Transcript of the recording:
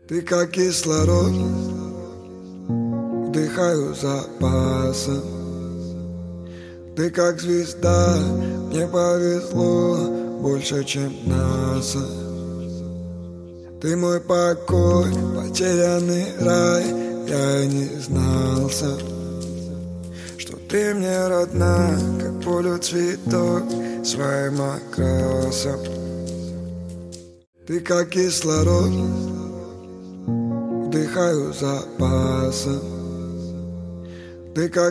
Ты как кислород, вдыхаю запасом. Ты как звезда, мне повезло больше, чем НАСА. Ты мой покой, потерянный рай, я и не знался, что ты мне родна, как полю цветок своим окрасом. Ты как кислород, вдыхаю запасом. Ты как